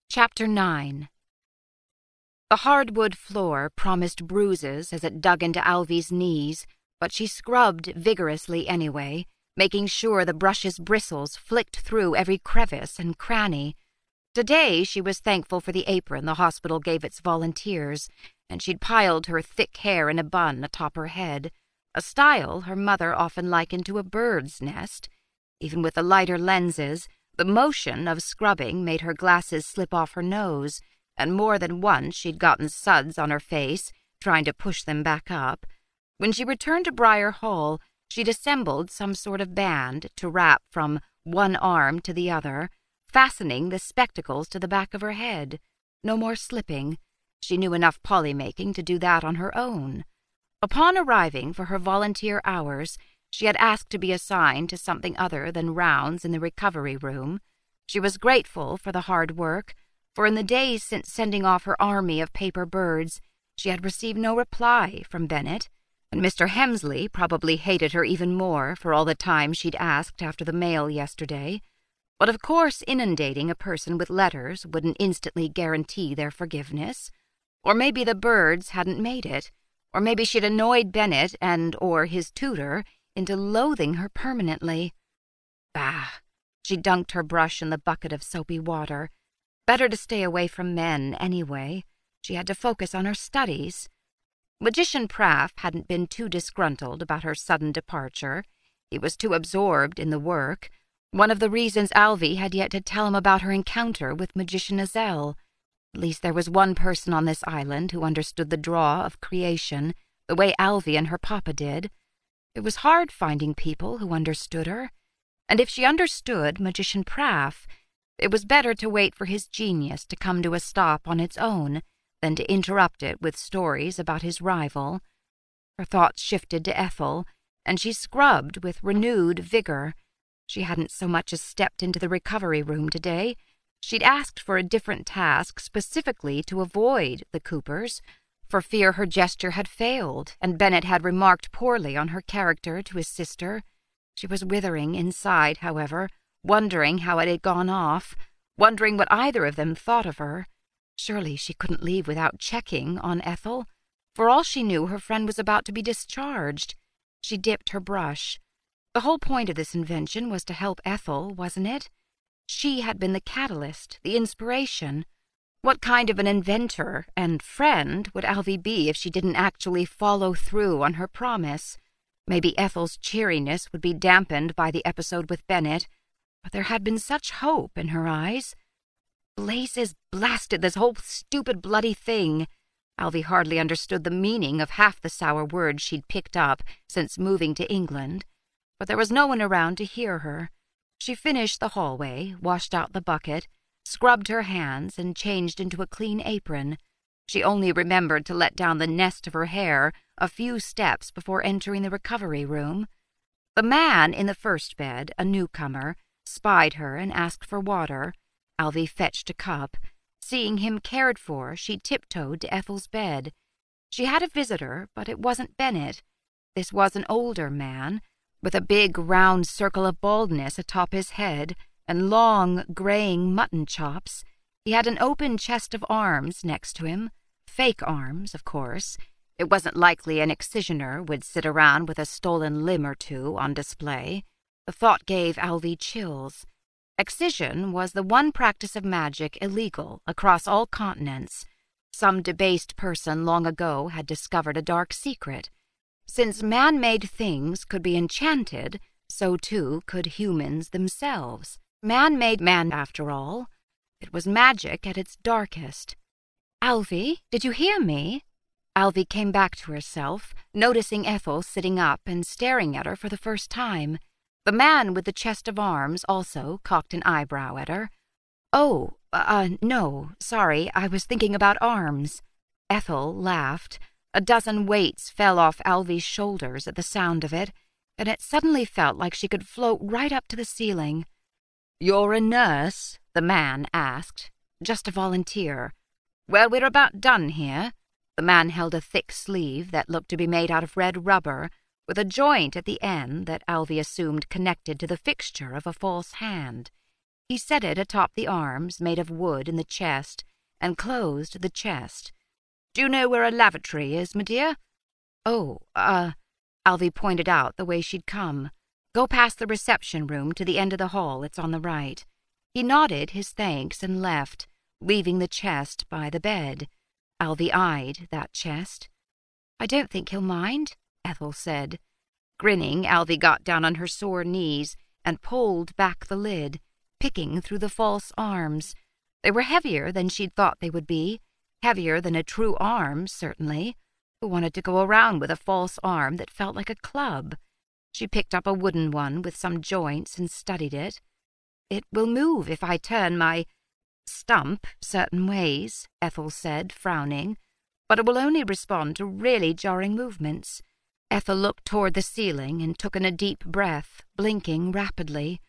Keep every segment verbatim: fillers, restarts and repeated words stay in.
Chapter nine. The hardwood floor promised bruises as it dug into Alvy's knees, but she scrubbed vigorously anyway, making sure the brush's bristles flicked through every crevice and cranny. Today she was thankful for the apron the hospital gave its volunteers, and she'd piled her thick hair in a bun atop her head, a style her mother often likened to a bird's nest. Even with the lighter lenses, the motion of scrubbing made her glasses slip off her nose, and more than once she'd gotten suds on her face, trying to push them back up. When she returned to Briar Hall, she'd assembled some sort of band to wrap from one arm to the other, fastening the spectacles to the back of her head. No more slipping. She knew enough polymaking to do that on her own. Upon arriving for her volunteer hours, she had asked to be assigned to something other than rounds in the recovery room. She was grateful for the hard work, for in the days since sending off her army of paper birds, she had received no reply from Bennett, and Mister Hemsley probably hated her even more for all the time she'd asked after the mail yesterday. But of course inundating a person with letters wouldn't instantly guarantee their forgiveness. Or maybe the birds hadn't made it, or maybe she'd annoyed Bennett and or his tutor into loathing her permanently. Bah! She dunked her brush in the bucket of soapy water. Better to stay away from men, anyway. She had to focus on her studies. Magician Praff hadn't been too disgruntled about her sudden departure. He was too absorbed in the work, one of the reasons Alvy had yet to tell him about her encounter with Magician Azel. At least there was one person on this island who understood the draw of creation, the way Alvy and her papa did. It was hard finding people who understood her, and if she understood Magician Praff, it was better to wait for his genius to come to a stop on its own than to interrupt it with stories about his rival. Her thoughts shifted to Ethel, and she scrubbed with renewed vigor. She hadn't so much as stepped into the recovery room today. She'd asked for a different task specifically to avoid the Coopers, for fear her gesture had failed, and Bennett had remarked poorly on her character to his sister. She was withering inside, however, wondering how it had gone off, wondering what either of them thought of her. Surely she couldn't leave without checking on Ethel. For all she knew, her friend was about to be discharged. She dipped her brush. The whole point of this invention was to help Ethel, wasn't it? She had been the catalyst, the inspiration. What kind of an inventor and friend would Alvy be if she didn't actually follow through on her promise? Maybe Ethel's cheeriness would be dampened by the episode with Bennett, but there had been such hope in her eyes. Blazes blasted this whole stupid bloody thing. Alvy hardly understood the meaning of half the sour words she'd picked up since moving to England, but there was no one around to hear her. She finished the hallway, washed out the bucket, scrubbed her hands, and changed into a clean apron. She only remembered to let down the nest of her hair a few steps before entering the recovery room. The man in the first bed, a newcomer, spied her and asked for water. Alvy fetched a cup. Seeing him cared for, she tiptoed to Ethel's bed. She had a visitor, but it wasn't Bennett. This was an older man, with a big round circle of baldness atop his head and long, graying mutton chops. He had an open chest of arms next to him. Fake arms, of course. It wasn't likely an excisioner would sit around with a stolen limb or two on display. The thought gave Alvy chills. Excision was the one practice of magic illegal across all continents. Some debased person long ago had discovered a dark secret. Since man-made things could be enchanted, so too could humans themselves. Man made man, after all. It was magic at its darkest. "Alvy, did you hear me?" Alvy came back to herself, noticing Ethel sitting up and staring at her for the first time. The man with the chest of arms also cocked an eyebrow at her. "Oh, uh, no, sorry, I was thinking about arms." Ethel laughed. A dozen weights fell off Alvy's shoulders at the sound of it, and it suddenly felt like she could float right up to the ceiling. "You're a nurse?" the man asked. "Just a volunteer." "Well, we're about done here." The man held a thick sleeve that looked to be made out of red rubber, with a joint at the end that Alvy assumed connected to the fixture of a false hand. He set it atop the arms, made of wood, in the chest, and closed the chest. "Do you know where a lavatory is, my dear?" "Oh, uh," Alvy pointed out the way she'd come. "Go past the reception room to the end of the hall. It's on the right." He nodded his thanks and left, leaving the chest by the bed. Alvy eyed that chest. "I don't think he'll mind," Ethel said. Grinning, Alvy got down on her sore knees and pulled back the lid, picking through the false arms. They were heavier than she'd thought they would be, heavier than a true arm, certainly. Who wanted to go around with a false arm that felt like a club? She picked up a wooden one with some joints and studied it. "It will move if I turn my stump certain ways," Ethel said, frowning, "but it will only respond to really jarring movements." Ethel looked toward the ceiling and took in a deep breath, blinking rapidly.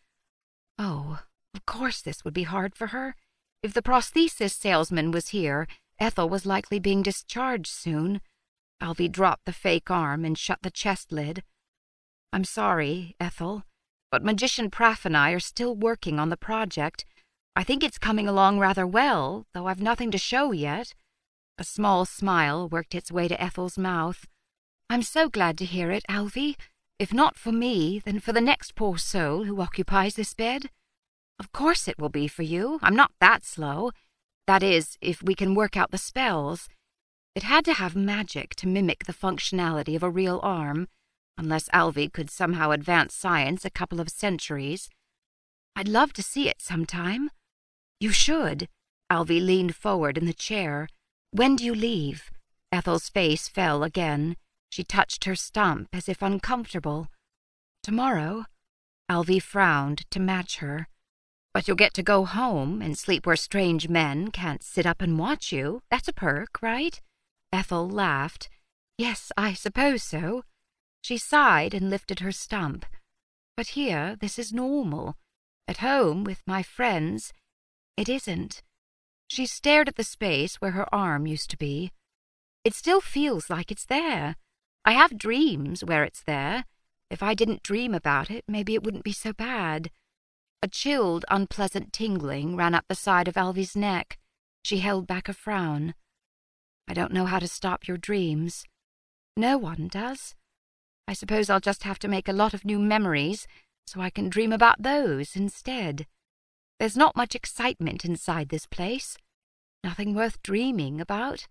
Oh, of course this would be hard for her. If the prosthesis salesman was here, Ethel was likely being discharged soon. Alvy dropped the fake arm and shut the chest lid. "I'm sorry, Ethel, but Magician Praff and I are still working on the project. I think it's coming along rather well, though I've nothing to show yet." A small smile worked its way to Ethel's mouth. "I'm so glad to hear it, Alvy. If not for me, then for the next poor soul who occupies this bed. Of course it will be for you. I'm not that slow. That is, if we can work out the spells. It had to have magic to mimic the functionality of a real arm, unless Alvy could somehow advance science a couple of centuries. I'd love to see it sometime." "You should." Alvy leaned forward in the chair. "When do you leave?" Ethel's face fell again. She touched her stump as if uncomfortable. "Tomorrow." Alvy frowned to match her. "But you'll get to go home and sleep where strange men can't sit up and watch you. That's a perk, right?" Ethel laughed. "Yes, I suppose so." She sighed and lifted her stump. "But here, this is normal. At home, with my friends, it isn't." She stared at the space where her arm used to be. "It still feels like it's there. I have dreams where it's there. If I didn't dream about it, maybe it wouldn't be so bad." A chilled, unpleasant tingling ran up the side of Alvy's neck. She held back a frown. "I don't know how to stop your dreams." "No one does. I suppose I'll just have to make a lot of new memories so I can dream about those instead. There's not much excitement inside this place. Nothing worth dreaming about."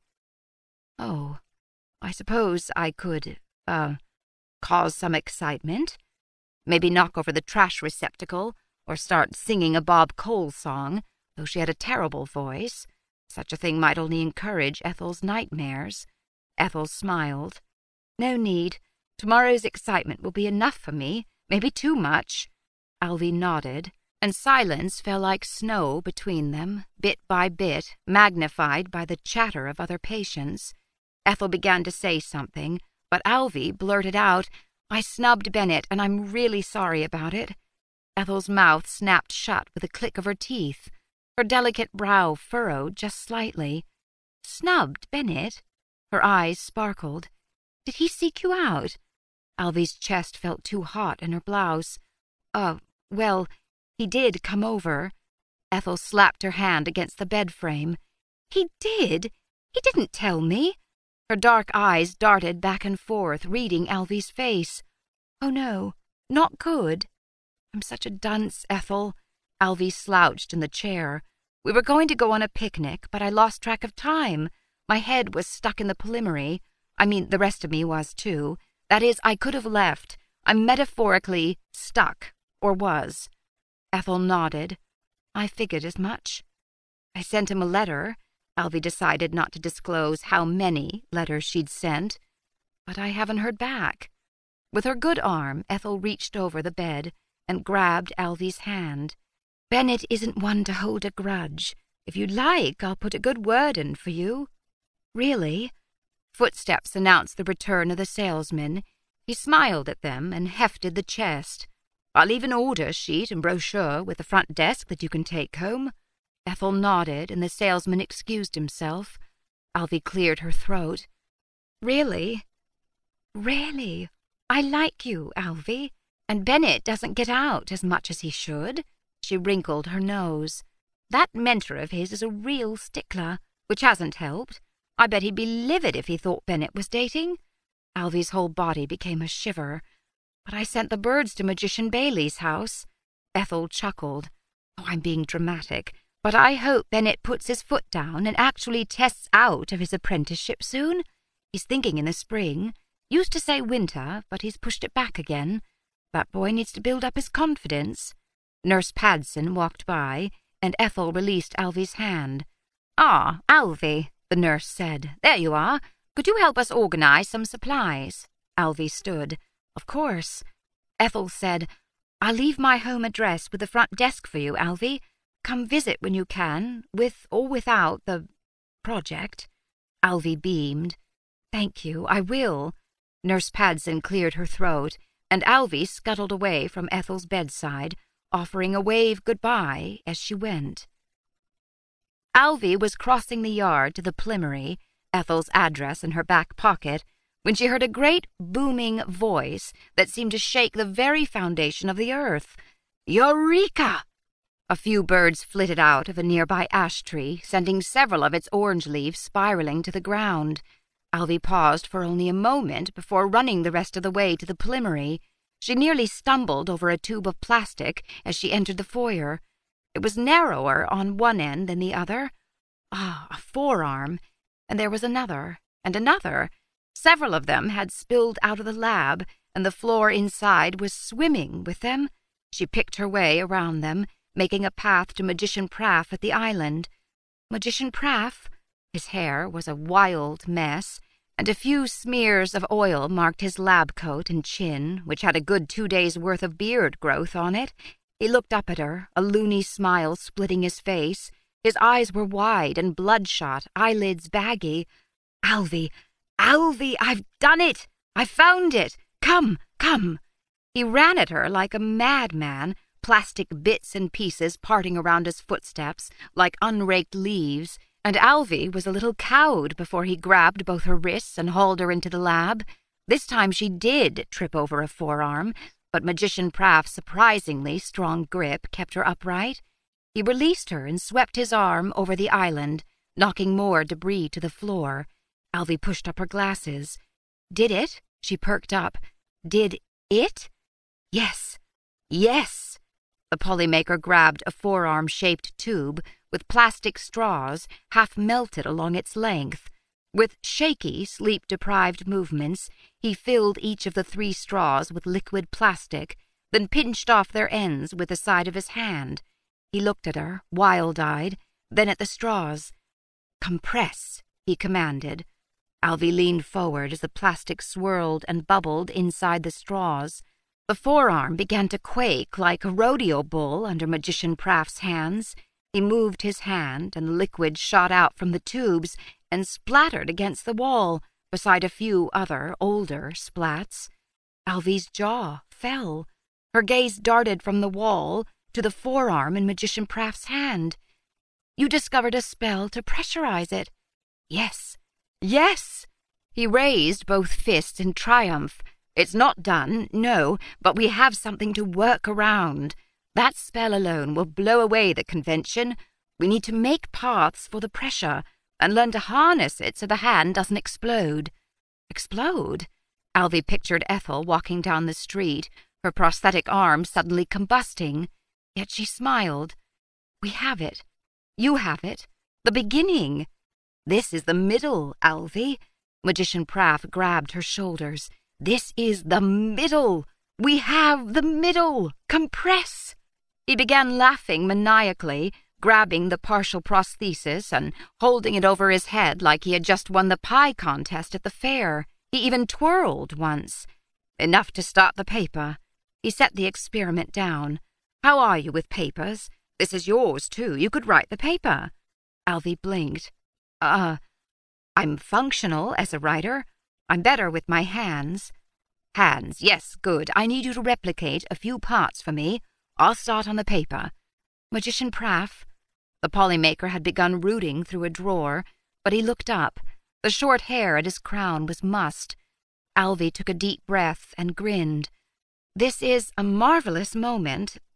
"Oh, I suppose I could, uh, cause some excitement. Maybe knock over the trash receptacle or start singing a Bob Cole song, though she had a terrible voice. Such a thing might only encourage Ethel's nightmares." Ethel smiled. "No need. Tomorrow's excitement will be enough for me, maybe too much." Alvy nodded, and silence fell like snow between them, bit by bit, magnified by the chatter of other patients. Ethel began to say something, but Alvy blurted out, "I snubbed Bennett, and I'm really sorry about it." Ethel's mouth snapped shut with a click of her teeth. Her delicate brow furrowed just slightly. "Snubbed Bennett?" Her eyes sparkled. "Did he seek you out?" Alvy's chest felt too hot in her blouse. Uh, well, he did come over." Ethel slapped her hand against the bed frame. "He did? He didn't tell me." Her dark eyes darted back and forth, reading Alvy's face. "Oh no, not good." "I'm such a dunce, Ethel." Alvy slouched in the chair. "We were going to go on a picnic, but I lost track of time. My head was stuck in the Polymary. I mean, the rest of me was, too. That is, I could have left. I'm metaphorically stuck, or was." Ethel nodded. "I figured as much." "I sent him a letter." Alvy decided not to disclose how many letters she'd sent. "But I haven't heard back." With her good arm, Ethel reached over the bed and grabbed Alvy's hand. "Bennett isn't one to hold a grudge. If you'd like, I'll put a good word in for you." "Really?" Footsteps announced the return of the salesman. He smiled at them and hefted the chest. "I'll leave an order sheet and brochure with the front desk that you can take home." Ethel nodded, and the salesman excused himself. Alvy cleared her throat. "Really? Really? I like you, Alvy, and Bennett doesn't get out as much as he should." She wrinkled her nose. That mentor of his is a real stickler, which hasn't helped. I bet he'd be livid if he thought Bennett was dating. Alvy's whole body became a shiver. But I sent the birds to Magician Bailey's house. Ethel chuckled. Oh, I'm being dramatic, but I hope Bennett puts his foot down and actually tests out of his apprenticeship soon. He's thinking in the spring. Used to say winter, but he's pushed it back again. That boy needs to build up his confidence. Nurse Padson walked by, and Ethel released Alvy's hand. "Ah, Alvy," the nurse said. "There you are. Could you help us organize some supplies?" Alvy stood. "Of course." Ethel said, "I'll leave my home address with the front desk for you, Alvy. Come visit when you can, with or without the project." Alvy beamed. "Thank you, I will." Nurse Padson cleared her throat, and Alvy scuttled away from Ethel's bedside, offering a wave goodbye as she went. Alvy was crossing the yard to the Plimery, Ethel's address in her back pocket, when she heard a great booming voice that seemed to shake the very foundation of the earth. "Eureka!" A few birds flitted out of a nearby ash tree, sending several of its orange leaves spiraling to the ground. Alvy paused for only a moment before running the rest of the way to the Plimery. She nearly stumbled over a tube of plastic as she entered the foyer. It was narrower on one end than the other. Ah, a forearm. And there was another, and another. Several of them had spilled out of the lab, and the floor inside was swimming with them. She picked her way around them, making a path to Magician Praff at the island. Magician Praff? His hair was a wild mess, and a few smears of oil marked his lab coat and chin, which had a good two days' worth of beard growth on it. He looked up at her, a loony smile splitting his face. His eyes were wide and bloodshot, eyelids baggy. "Alvy, Alvy, I've done it! I found it! Come, come!" He ran at her like a madman, plastic bits and pieces parting around his footsteps like unraked leaves, and Alvy was a little cowed before he grabbed both her wrists and hauled her into the lab. This time she did trip over a forearm, but Magician Praff's surprisingly strong grip kept her upright. He released her and swept his arm over the island, knocking more debris to the floor. Alvy pushed up her glasses. "Did it?" She perked up. "Did it?" "Yes. Yes." The polymaker grabbed a forearm-shaped tube with plastic straws half melted along its length. With shaky, sleep-deprived movements, he filled each of the three straws with liquid plastic, then pinched off their ends with the side of his hand. He looked at her, wild-eyed, then at the straws. "Compress," he commanded. Alvy leaned forward as the plastic swirled and bubbled inside the straws. The forearm began to quake like a rodeo bull under Magician Praff's hands. He moved his hand, and the liquid shot out from the tubes and splattered against the wall, beside a few other, older splats. Alvy's jaw fell. Her gaze darted from the wall to the forearm in Magician Praff's hand. "You discovered a spell to pressurize it." "Yes, yes!" He raised both fists in triumph. "It's not done, no, but we have something to work around. That spell alone will blow away the convention. We need to make paths for the pressure and learn to harness it so the hand doesn't explode." Explode? Alvy pictured Ethel walking down the street, her prosthetic arm suddenly combusting. Yet she smiled. "We have it. You have it. The beginning. This is the middle, Alvy." Magician Praff grabbed her shoulders. "This is the middle. We have the middle. Compress." He began laughing maniacally, grabbing the partial prosthesis and holding it over his head like he had just won the pie contest at the fair. He even twirled once. "Enough to start the paper." He set the experiment down. "How are you with papers? This is yours, too. You could write the paper." Alvy blinked. Uh, I'm functional as a writer. I'm better with my hands." "Hands, yes, good. I need you to replicate a few parts for me. I'll start on the paper." "Magician Praff." The polymaker had begun rooting through a drawer, but he looked up. The short hair at his crown was mussed. Alvy took a deep breath and grinned. "This is a marvelous moment,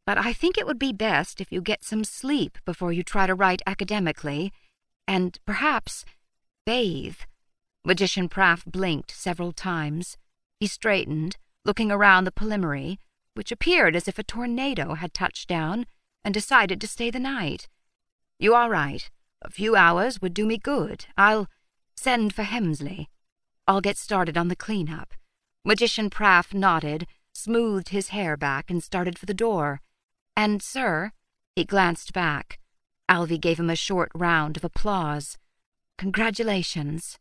But I think it would be best if you get some sleep before you try to write academically, and perhaps bathe." Magician Praff blinked several times. He straightened, looking around the Polymeri, which appeared as if a tornado had touched down, and decided to stay the night. "You are right. A few hours would do me good. I'll send for Hemsley. I'll get started on the cleanup." Magician Praff nodded, smoothed his hair back, and started for the door. "And, sir," he glanced back. Alvy gave him a short round of applause. "Congratulations."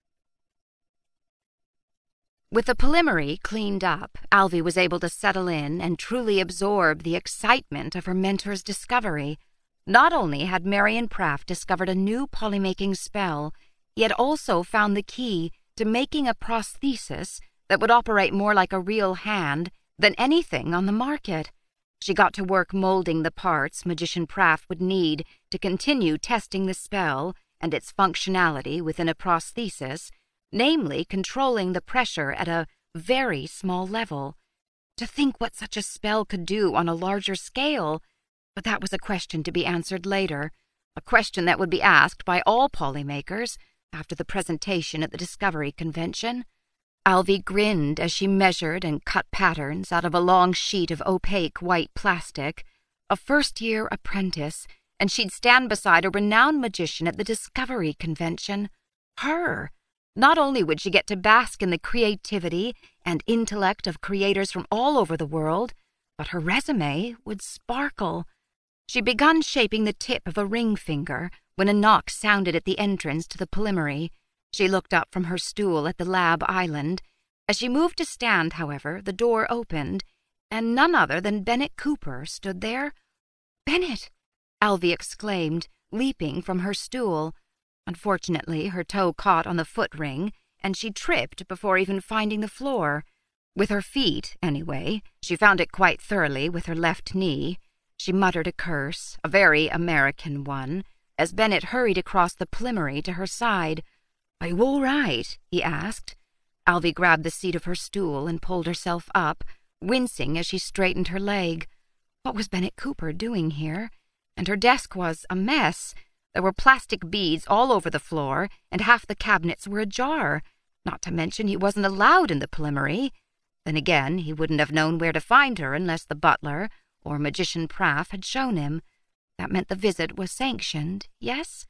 With the Polymeri cleaned up, Alvy was able to settle in and truly absorb the excitement of her mentor's discovery. Not only had Marion Praff discovered a new polymaking spell, he had also found the key to making a prosthesis that would operate more like a real hand than anything on the market. She got to work molding the parts Magician Praff would need to continue testing the spell and its functionality within a prosthesis, namely controlling the pressure at a very small level. To think what such a spell could do on a larger scale, but that was a question to be answered later, a question that would be asked by all polymakers after the presentation at the Discovery Convention. Alvy grinned as she measured and cut patterns out of a long sheet of opaque white plastic. A first-year apprentice, and she'd stand beside a renowned magician at the Discovery Convention. Her! Not only would she get to bask in the creativity and intellect of creators from all over the world, but her resume would sparkle. She'd begun shaping the tip of a ring finger when a knock sounded at the entrance to the Polymeri. She looked up from her stool at the lab island. As she moved to stand, however, the door opened, and none other than Bennett Cooper stood there. "Bennett!" Alvy exclaimed, leaping from her stool. Unfortunately, her toe caught on the foot ring, and she tripped before even finding the floor. With her feet, anyway, she found it quite thoroughly with her left knee. She muttered a curse, a very American one, as Bennett hurried across the Polymeri to her side. "Are you all right?" he asked. Alvy grabbed the seat of her stool and pulled herself up, wincing as she straightened her leg. What was Bennett Cooper doing here? And her desk was a mess. There were plastic beads all over the floor, and half the cabinets were ajar. Not to mention he wasn't allowed in the Polymeri. Then again, he wouldn't have known where to find her unless the butler or Magician Praff had shown him. That meant the visit was sanctioned, yes?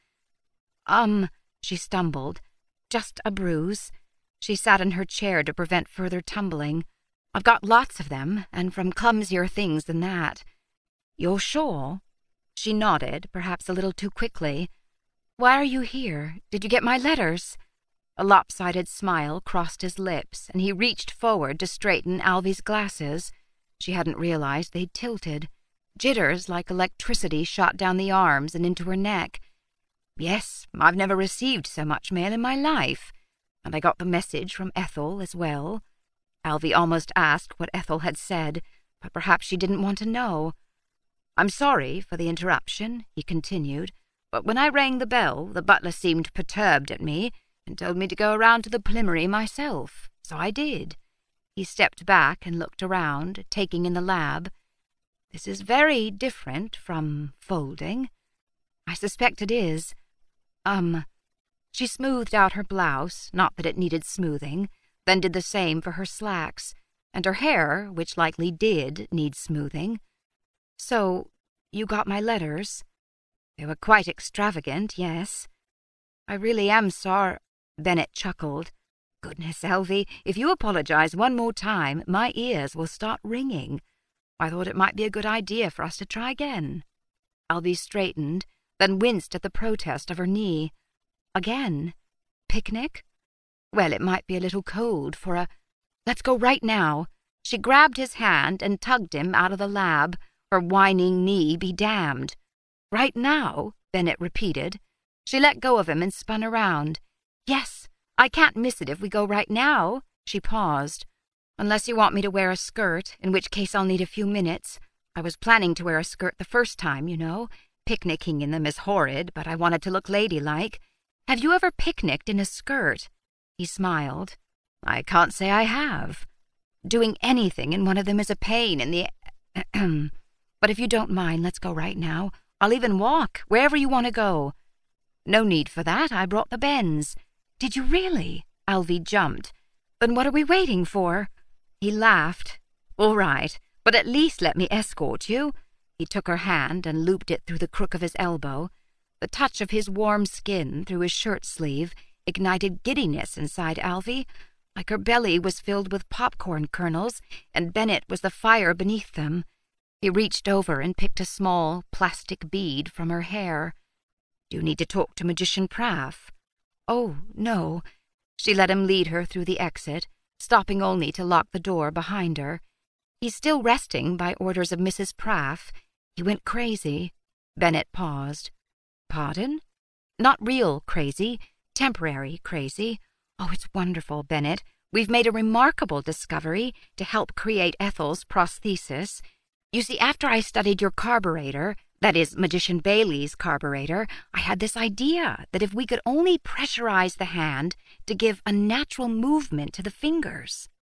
Um, she stumbled. Just a bruise. She sat in her chair to prevent further tumbling. "I've got lots of them, and from clumsier things than that." "You're sure?" She nodded, perhaps a little too quickly. "Why are you here? Did you get my letters?" A lopsided smile crossed his lips, and he reached forward to straighten Alvy's glasses. She hadn't realized they'd tilted. Jitters like electricity shot down the arms and into her neck. "Yes, I've never received so much mail in my life. And I got the message from Ethel as well." Alvy almost asked what Ethel had said, but perhaps she didn't want to know. "I'm sorry for the interruption," he continued, "but when I rang the bell, the butler seemed perturbed at me and told me to go around to the Polymeri myself, so I did." He stepped back and looked around, taking in the lab. "This is very different from folding." "I suspect it is. Um, she smoothed out her blouse, not that it needed smoothing, then did the same for her slacks, and her hair, which likely did need smoothing. "So, you got my letters?" "They were quite extravagant, yes." "I really am sorry," Bennett chuckled. "Goodness, Alvy, if you apologize one more time, my ears will start ringing. I thought it might be a good idea for us to try again." Alvy straightened, then winced at the protest of her knee. "Again? Picnic? Well, it might be a little cold for a— Let's go right now." She grabbed his hand and tugged him out of the lab, her whining knee be damned. "Right now?" Bennett repeated. She let go of him and spun around. "Yes, I can't miss it if we go right now." She paused. "Unless you want me to wear a skirt, in which case I'll need a few minutes. I was planning to wear a skirt the first time, you know. Picnicking in them is horrid, but I wanted to look ladylike. Have you ever picnicked in a skirt?" He smiled. "I can't say I have. Doing anything in one of them is a pain in the— But if you don't mind, let's go right now. I'll even walk, wherever you want to go." "No need for that. I brought the bends." "Did you really?" Alvy jumped. "Then what are we waiting for?" He laughed. "All right, but at least let me escort you." He took her hand and looped it through the crook of his elbow. The touch of his warm skin through his shirt sleeve ignited giddiness inside Alvy, like her belly was filled with popcorn kernels and Bennett was the fire beneath them. He reached over and picked a small plastic bead from her hair. "Do you need to talk to Magician Praff?" "Oh, no." She let him lead her through the exit, stopping only to lock the door behind her. "He's still resting by orders of Missus Praff. He went crazy." Bennett paused. "Pardon?" "Not real crazy, temporary crazy. Oh, it's wonderful, Bennett. We've made a remarkable discovery to help create Ethel's prosthesis. You see, after I studied your carburetor, that is, Magician Bailey's carburetor, I had this idea that if we could only pressurize the hand to give a natural movement to the fingers."